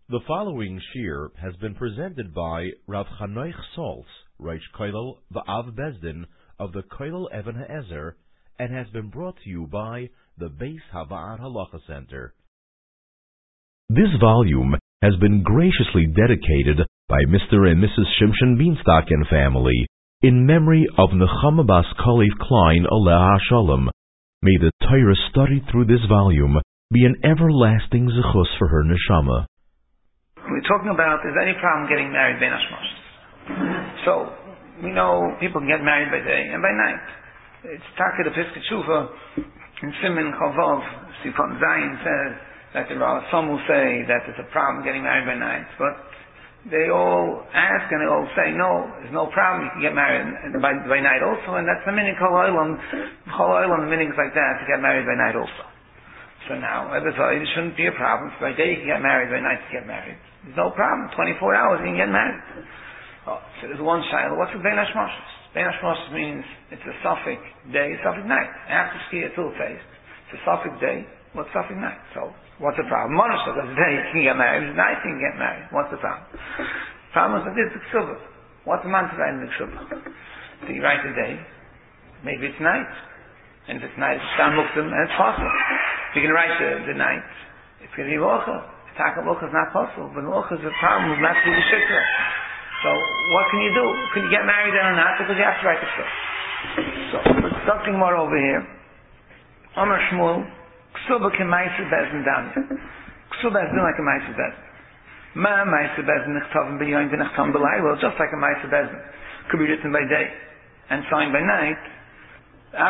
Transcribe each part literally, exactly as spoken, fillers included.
The following shir has been presented by Rav Chanoich Solz, Reish Koilel V'Av Bezdin of the Koilel Even HaEzer, and has been brought to you by the Beis Hava'at Halacha Center. This volume has been graciously dedicated by Mister and Missus Shimshon Bienstock and family in memory of Nechama Bas Kalev Klein Aleh HaShalom. May the Torah studied through this volume be an everlasting zechus for her neshama. We're talking about, is there any problem getting married ben hashmashos? So, we know people can get married by day and by night. It's Taka the Piskei Teshuva in Siman Chavav, Sifon Zayin says that there are some who say that it's a problem getting married by night, but they all ask and they all say, no, there's no problem, you can get married by, by night also, and that's the meaning Kol Olam, Kol Olam, the meanings like that, to get married by night also. So now, it shouldn't be a problem. So by day you can get married, by night you can get married. There's no problem. twenty-four hours you can get married. Oh, so there's one shiloh. What's a ben hashmashos? Ben hashmashos means it's a suffix day, a suffix night. After ski a full face, it's a suffix day. What's suffix night? So what's the problem? Monoshah, that's day you can get married. It's night you can get married. What's the problem? The problem is that this is the ksuba. What's the man to write in the ksuba? So you write the day. Maybe it's night. And if it's night, it's stam muktim, and it's possible. If you're going to write the, the night, it's going to be locha. Taka locha is not possible, but locha is a problem with not to the shikra. So what can you do? Can you get married then or not? Because you have to write the stuff. So there's something more over here. Omer Shmuel, ksuba ke ma'aser bezdin damya. Ksuba is like a ma'aser bezdin. Ma ma'aser bezdin nichtavim b'yoyim v'nichtam b'laylo, just like a ma'aser bezdin could be written by day and signed by night. The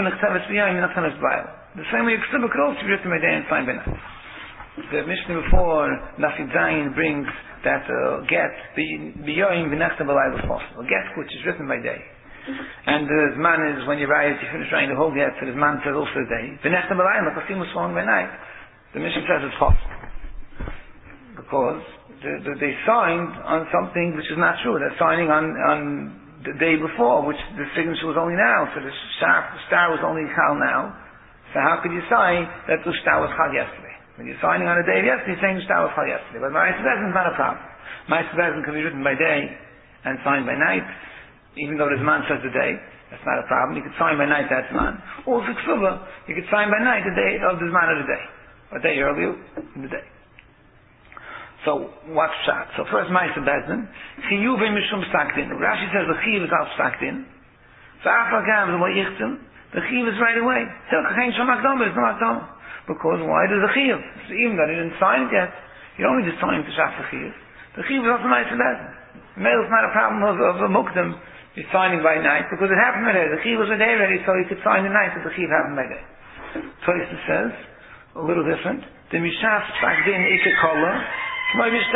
same way Ksuba could also be written by day and signed by night. The Mishnah before Nafid Zayin brings that uh, get b'yoyim v'nechtam b'laylo is possible. A get which is written by day, and the man is when you write, you finish writing the whole get, so the man says also day. V'nechtam b'laylo, because he was falling by night. The Mishnah says it's possible because the, the, they signed on something which is not true. They're signing on on. the day before, which the signature was only now, so the star, the star was only chal now. So how could you say that the star was chal yesterday? When you're signing on a day of yesterday, you're saying the star was chal yesterday. But ma'aser bezdin is not a problem. Ma'aser bezdin can be written by day and signed by night, even though the man says the day. That's not a problem. You could sign by night, that's man. Also ksuba, you could sign by night the day of the man of the day, a day earlier in the day. So, what's pshat? So first, ma'aser bezdin. Chiyuvim mishum psakdin. Rashi says the chiyuv is al psakdin. So after gam the wayichtim, the chiyuv is right away. Hilcha chein shom akdama, it's no akdama. Because why does the chiyuv? So even that he didn't sign it yet, you don't need to sign to shaf the chiyuv. The chiyuv is also ma'aser bezdin. Male is not a problem of, of a mukdim. He's signing by night because it happened by day. The chiyuv was a day ready, so he could sign the night that the chiyuv happened by day. Tosfos says a little different. The mishaf psakdin ikekola. That's when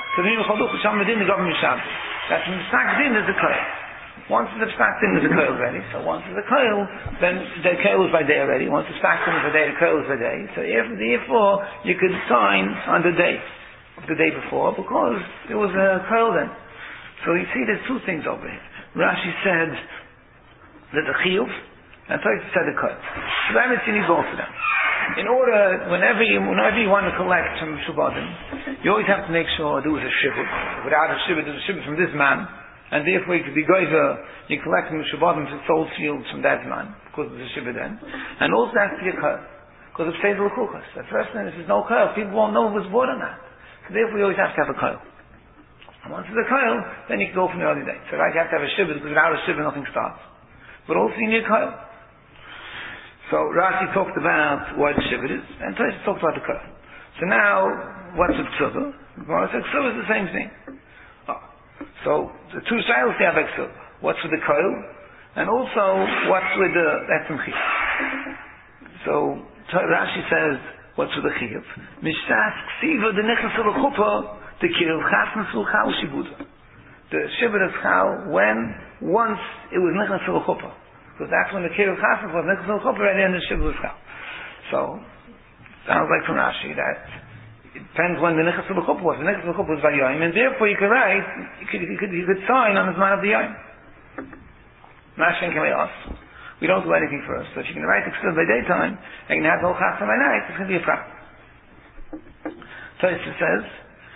the psak din is the koil. Once the psak din is the koil ready, so once it's the koil, then the koil is by day already. Once the psak din is by day, the koil is by day. So therefore, you could sign on the day of the day before because there was a koil then. So you see, there's two things over here. Rashi said that the chiyuv, and Tosfos said the koil. So that means you need both of them. In order, whenever you, whenever you want to collect from Shubadim, you always have to make sure there was a shibud. Without a shibud, there's a shibud from this man, and therefore you could be goiver, you collect from Shubadim from soul fields from that man, because there's a shibud then. And also has to be a koil, because it says l'kuchas. The first thing is there's no koil, people won't know if it was born or not. So therefore you always have to have a koil. And once there's a koil, then you can go from the early day. So right, you have to have a shibud, because without a shibud nothing starts. But also you need a koil. So Rashi talked about what the shibud is, and Tosfos talked about the koil. So now, what's the ksuba? Gemara says ksuba is the same thing. Oh. So the two shilos they have ksuba. What's with the koil, and also what's with the etzem chiyuv. So Rashi says, what's with the chiyuv? Mishas ksiva the nechas of the chuppah the kirov chasna sul chal shibuda. The shibud is chal when once it was nechas of the chuppah. Because that's when the kirov chasna was nechas of the chuppah, and then the shibud was chal. So sounds like from Rashi that it depends when the nechas of the chuppah was. The nechas of the chuppah was by Yom, and therefore you could write, you could, you could, you could sign on the man of the Yom. Rashi can ask. We don't do anything for us. So if you can write the ksuba by daytime, and you can have the whole chasna by night, it's going to be a problem. Tosfos says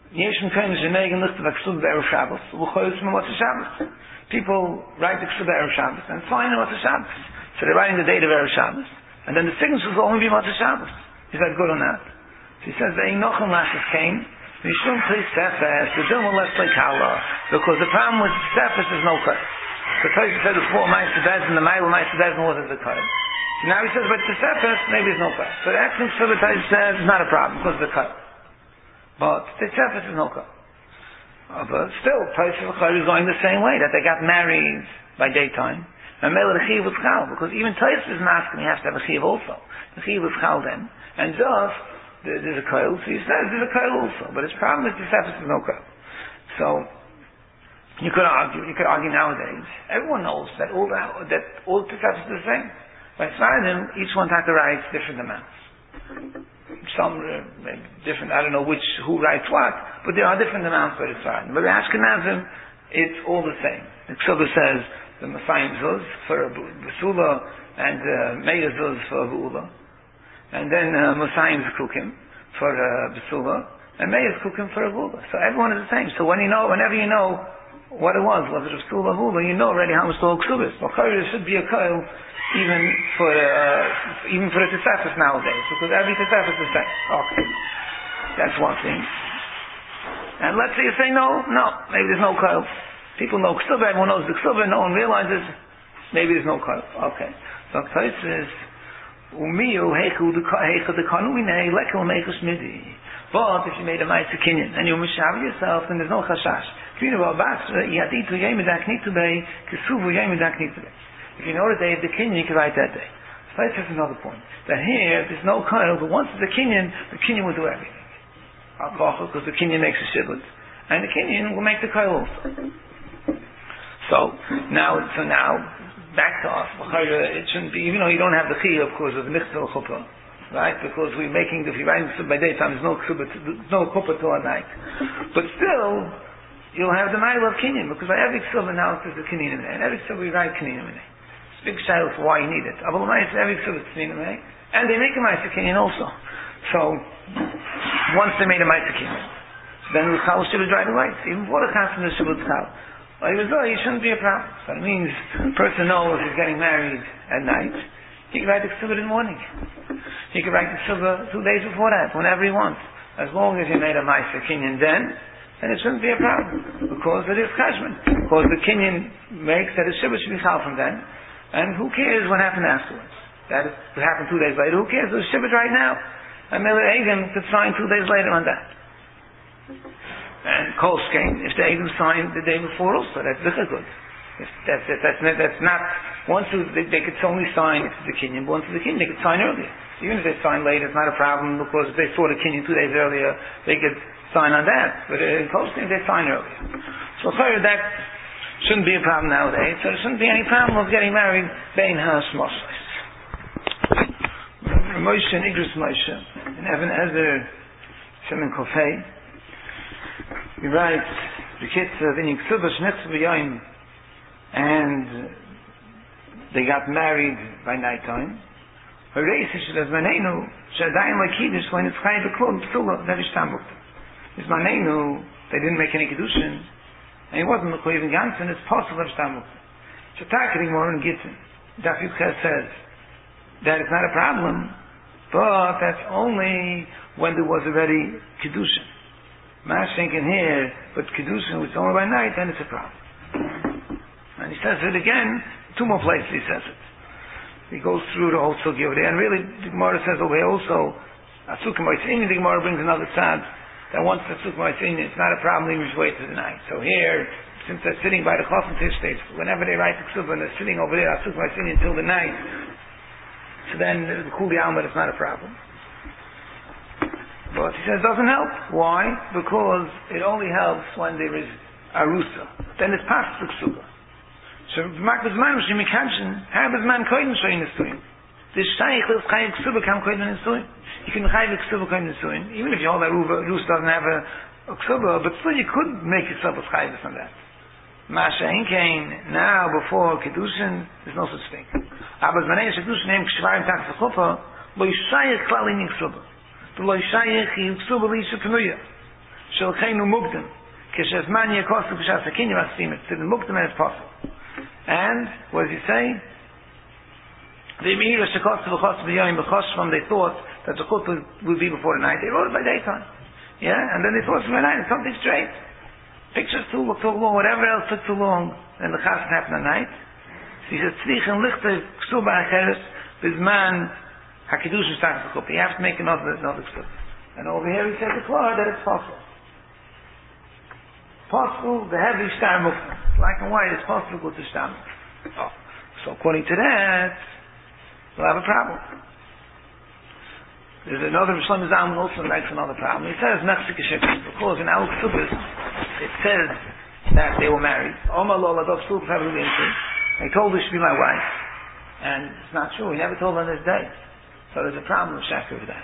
Yeshem Kohen Shenegen Licht of Ksub Be'er Shabbos, L'choyos from what's a Shabbos. People write the Ksub Be'er Shabbos and find what's a Shabbos. So they're writing the date of Erev Shabbos, and then the signatures will only be what's a Shabbos. Is that good or not? So he says, Ve'in Nochon Lashes came, Mishum Tei Sefes, the Dilma Less Like Allah, because the problem with Sefes is no cut. The Tosha said before, Ma'aseh Bezdin, the Ma'il Ma'aseh Bezdin wasn't the cut. So now he says, but the Sefes, maybe there's no cut. So the Exim Ksub Tosha says, it's not a problem, because of the cut. But the Sefes is no cut. Uh, but still, Tosha is going the same way, that they got married by daytime. And Mele the Chiv was Chal, because even Tosha is masking, you have to have a Chiv also. The Chiv was Chal then. And thus, there's a Koil, so he says there's a Koil also. But his problem is the Sefes is no Koil. So, you could argue, you could argue nowadays, everyone knows that all the, that all the Sefes is the same. By Sfaradim, each one has to write different amounts. Some uh, different, I don't know which, who writes what, but there are different amounts by the Sfaradim. But the Ashkenazim, it's all the same. The Ksubah says, the Messiah Zuz for a Basula and uh, Meir Zuz for a Bula. And then uh, Messiah Kukim for a Basula and Meir Kukim for a Bula. So everyone is the same. So when you know, whenever you know what it was, was it a Basula or Bula, you know already how much the whole Ksubah is. Well, there should be a Koil even for uh, even for the Tesefes nowadays, because every Tesefes is the same. Okay. That's one thing. And let's say you say no, no, maybe there's no Koil. People know Ksubah, everyone knows the Ksubah, no one realizes, maybe there's no Koil. Okay. So Ksubah says, Umiyu heichu de kanuine lekel meichus midi. But if you made a Ma'aseh Kinyan, and you mishav yourself, then there's no chashash. If you know yaditu yemidak nitubei, kesuvu yemidak nitubei. If you know the day of the Kinyan, you can write that day. So that's another point. That here, there's no Koil, but once it's a Kinyan, the Kinyan will do everything. Because the Kinyan makes a shibud. And the Kinyan will make the Koil also. So now, so now, back to us. It shouldn't be, even though you don't have the chiyuv, of course, of the mitzvah chuppah, right? Because we're making, if you're writing by daytime, there's no chuppah, there's no chuppah till at night. But still, you'll have the mile of kinyan, because by every chuppah now it says the kinyan in there, and every chuppah we write kinyan in there. It's a big shadow for why you need it. Abul Ma'is, every chuppah is kinyan in there, and they make a ma'aseh kinyan also. So, once they made a ma'aseh kinyan, then the chal should have dried away. So even before the chal, the shabbat chal. Well, he was there, he shouldn't be a problem. So it means a person knows he's getting married at night. He can write the Ksubah in the morning. He can write the Ksubah two days before that, whenever he wants. As long as he made a Ma'aseh Kinyan then, then it shouldn't be a problem. Because it is Cheshbon. Because the Kinyan makes that the Ksubah should be chal from then. And who cares what happened afterwards? That is, what happened two days later. Who cares? There's Ksubah right now. And Miller Adam could sign two days later on that. And Kolskein, if they even signed the day before also, that's very good. If that's, if that's, not, that's not, once they, they could only sign if it's the Kinyan, but once it's the Kinyan, they could sign earlier. Even if they sign later, it's not a problem, because if they saw the Kinyan two days earlier, they could sign on that. But in Kolskein, they sign earlier. So that shouldn't be a problem nowadays, so there shouldn't be any problem of getting married Bein HaSmoshes. Moshe and Igros Moshe, and Evan Ezer, Shemin Kofei, he writes, the kids of in Ksubah Shnechtz B'Yoyim, and they got married by nighttime. Hooray, says Manenu, Shadayim Lakidish, when it's Chai B'Klum, Psula, Nevish Tambuk. His Manenu, they didn't make any Kedushin, and he wasn't L'Choy even Gansen, it's possible Nevish Tambuk. Shatakri more in Gittin. Daf Yudcha says that it's not a problem, but that's only when there was already Kedushin. Mash thinking here, but Kedushin was only by night, then it's a problem. And he says it again, two more places he says it. He goes through the whole sugi over there, and really the Gemara says over here also, Asukah Moitzini, the Gemara brings another tzad, that once Asukah Moitzini, it's not a problem, even just wait till the night. So here, since they're sitting by the Chosn Tish stage, whenever they write the Ksubah, and they're sitting over there, Asukah Moitzini until the night, so then the Kuli Alma, it's not a problem. But he says it doesn't help. Why? Because it only helps when there is arusa. Then it's past the ksuba. So Mark was man shim ikhanshin, have his man koin shoyin nisuin. This shaykh is chayiv ksuba kam koin nisuin. You can chayiv ksuba koin nisuin. Even if you hold that arusa doesn't have a, a ksuba, but still you could make yourself a chayiv on that. Masha inkein, now before kedushin, there's no such thing. Aber zmanei kedushin hem kshvarim tak v'chupa, lo yishayich klal in ksuba. The lo yishayich yi ksuba li yisha penuya. Shelchenu Mukdem. Keshazman Yekosu Keshas Hakinyan Masimit. To the Mukdem and it's possible. And, what does he say? The Meira Shekosu V'Chos B'Yoyim B'Choshvam, they thought that the Chut would be before the night. They wrote it by daytime. Yeah? And then they thought it was by night. It's something straight. Pictures too took long, whatever else took too long. And the Chassan happened at night. So he said, Tzrichen Lichte Ksuba Acheres Bizman HaKidush V'Stach V'Chup. You have to make another, another Ksuba. And over here he said the Klor that it's possible. Possible, the heavy Shtar Mukdem. Black and white, it's possible to go to Shtar Mukdem. Oh. So according to that, we'll have a problem. There's another Shlomo Zalman also makes another problem. He says, Mechzik Shekes, because in Al Ksubas, it says that they were married. Omar Lola Dov Sul Pavli Inti. He told her she be my wife. And it's not true. He never told her on this day. So there's a problem with Shakir with that.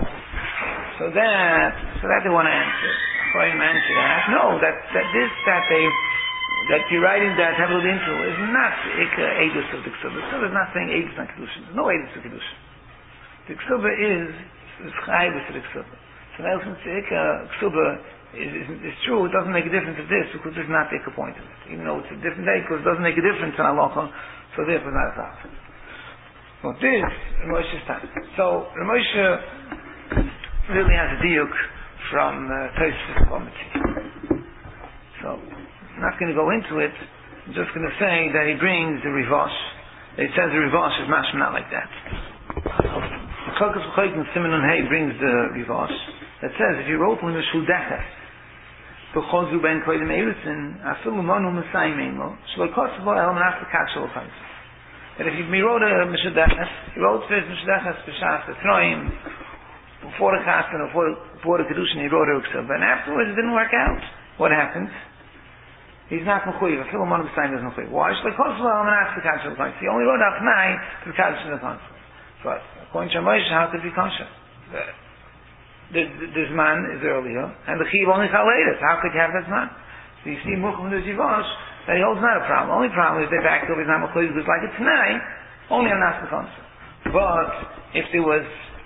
So that, so that they want to answer. According to answer that, no, that, that this, that they, that you're writing that Havlud into is not Ika Eidus of the Ksuba. The Ksuba is not saying Eidus on Kedushin. There's no Eidus of Kedushin. The Ksuba is, is Chaybus of the Ksuba. So now since Ika Ksuba is, is, is true, it doesn't make a difference of this because this is not the Ika point of it. Even though it's a different day because it doesn't make a difference in Halacha, so therefore it's not a problem. Well, this, Ramosha's time. So, Ramosha really has a diuk from uh, Tosfos Committee. So, I'm not going to go into it. I'm just going to say that he brings the Rivosh. It says the Rivosh is mashma not like that. The Chokas V'Choykim Siman and Hay brings the Rivosh that says if you wrote on the Shuldeches B'chozu ben Koydem Erutzin Afilu Monu Mesayim Eimo Shlo Kosovo El Menach L'Kat Shlo Chayz. That if you wrote a Meshudeches, you wrote first Meshudeches B'Shas Etroim before the Chassan, before, before the Kedushin, he wrote a Uksub. And afterwards, it didn't work out. What happened? He's not Mechuyev. A Philomon of the sign is Mechuyev. Why? Shlo Kosovo El Menach L'Kat Shlo Chayz. He only wrote out Tnai to the Kaddish of the Chayz. But according to Moshe, how could it be kosher? The, the, the Zman is earlier, and the Chiv only fell later. How could you have that Zman? So you see, Mucham the Zivosh, that he holds not a problem. The only problem is they back up his not Mechuyev because like it's tonight, only on Nas Mechuyev. But if there was,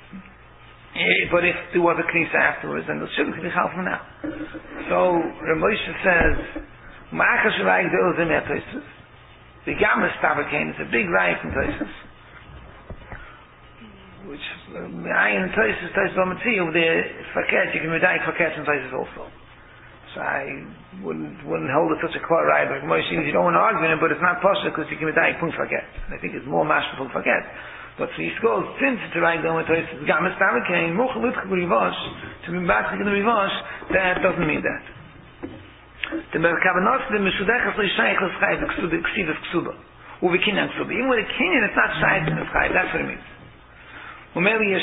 eh, but if there was a Knisa afterwards, then the Shibud could be Chal from now. So Ramosha says, Ma'achas Shavayik De'il Zimei HaTosfos. The Gamas Tabakain is a big riot in Tosfos. Which I in Tosfos, Tosfos B'Matzih, over there, Faket, you can medai Faket in Tosfos also. So I wouldn't wouldn't hold it such a clear right, but Moshe, you don't want to argue in it, but it's not possible because you can medai Pun Faket. I think it's more mashma Pun Faket. But for Yisrael, since it's a right going with Tosfos, Gamas Tabakain, Muchalut Rivosh, to be back in the Rivosh, that doesn't mean that. The Merkabanos, the Meshudechas, the Shaykh, the Chayv, the Ksuba, the Ksuba, Uvi Kinyan Ksuba. Even with a Kinyan, it's not Shaykh in the Chayv. That's what it means. So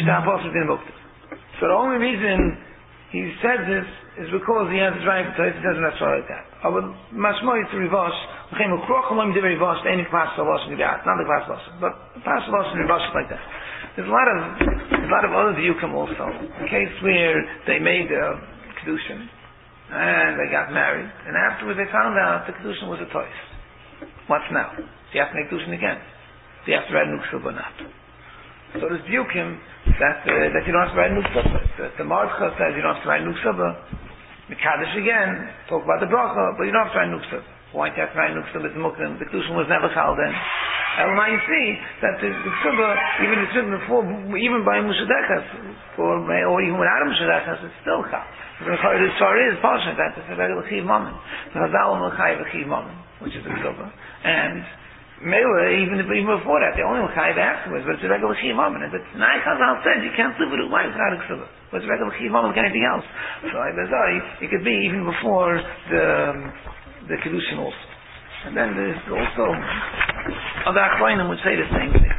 the only reason he said this is because he has his right to it. He doesn't have to like that. But mashmo is to reverse. Not the class solution, not the class solution, but the class solution reverse like that. There's a lot of there's a lot of other views also. A case where they made a kedushin and they got married, and afterwards they found out the kedushin was a toys. What's now? Do you have to make kedushin again? Do you have to write nuksub or not? So there's diukim that uh, that you don't have to write nuksaba. The, the Marzcha says you don't have to write nuksaba. Mekadosh again, talk about the bracha, but you don't have to write nuksaba. Why do you have to write nuksaba? The mukrim, the kedushin was never chal then. And now you see that the nuksaba, even it's written before, even by Mushadechas, or or even without Mushadechas, it's still chal. The story is partial that it's a regular chiv mammon. The Chazal Melchai a chiv mammon, which is the nuksaba, and Mela, even, even before that, they only L'chayv afterwards, but it's a regular Chiv Mammon. And the Tanai Chazal says you can't live with it. Why is that a Ksuba? But it's a regular Chiv Mammon like anything else. So I it could be even before the the Kedushin also. And then there's also other Achronim would say the same thing.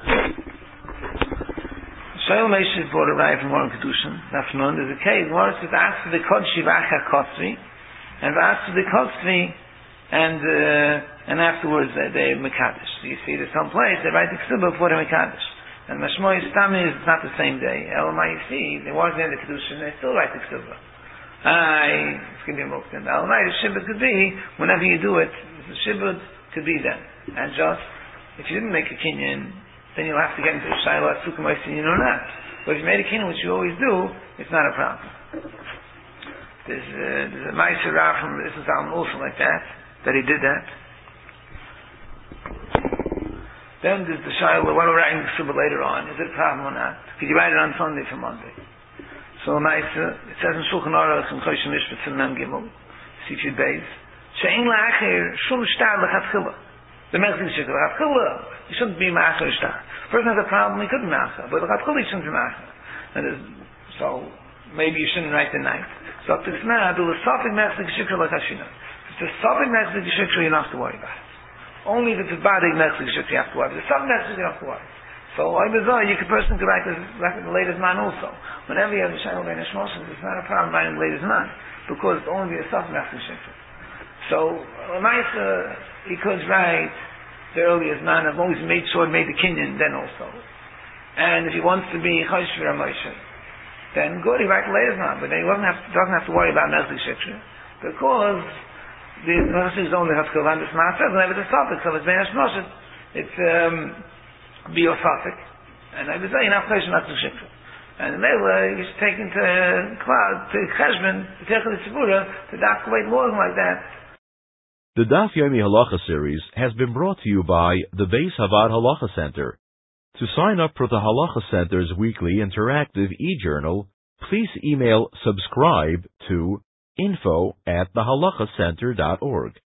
Shail Meishes brought a raya from Moran Kedushin. That's known. There's a case where it says Ask the Kodshi V'Acha Kotzvi, and Ask the Kotzvi, and uh, and afterwards they, they Mekadosh. So you see, there's some place they write the Ksuba before the Mekadosh. And Mashmoy Stam is not the same day. Elamai, you see, they weren't in the Kedushin, they still write the Ksuba. I, it's going to be a Muktim. Elamai, the Shibbut could be, whenever you do it, the Shibbut could be then. And just, if you didn't make a Kinyan, then you'll have to get into the Shiloh at Sukkah Moisin or not. But if you made a Kinyan, which you always do, it's not a problem. There's, uh, there's a Meiser Rav from Islam Zalman also like that, that he did that. Then there's the Shiloh, what we're writing the Subah later on, is it a problem or not? Could you write it on Sunday for Monday? So Meiser, it says in Shulchan Aruch, in Choshen Mishpat, in Mem Gimel, Sifid Beis, She'en la'achir, shum shtar l'chatchila. The Mechzik Shikr, l'chatchila, you shouldn't be ma'achir shtar. Person has a problem, he couldn't ma'achir, but l'chatchila, you shouldn't be ma'achir. And so, maybe you shouldn't write the night. So up to this now, do a Sophic Mechzik Shikr l'chashina. If it's a Sophic Mechzik Shikr, you don't have to worry about it. Only if it's a body Mechzik Shikr, you have to worry. If it's a Sophic Mechzik, you don't have to worry. So, I was you could person could write the, write the latest man also. Whenever you have a Shail Ben Ishmoshes, it's not a problem writing the latest man, because it's only a Sophic Mechzik Shikr. So, Lamaisa, he could write the earliest man, I've always made sure he made the Kinyan then also. And if he wants to be Choshvir Moshe, then good, he writes the latest man, but then he doesn't have, doesn't have to worry about Mechzik Shikr, because the Mechzik is only Haskell and this man says, whenever it's a Sophic, so it's Ben Ishmoshes, it's, um, Biosophic, and I was saying, not Choshvir Mechzik Shikr. And the Mela, he's taken to Klal, to Cheshbon, to Techel Tzibura, to evacuate laws like that. The Daf Yomi Halacha series has been brought to you by the Beis Havad Halacha Center. To sign up for the Halacha Center's weekly interactive e-journal, please email subscribe to info at the halacha center dot org.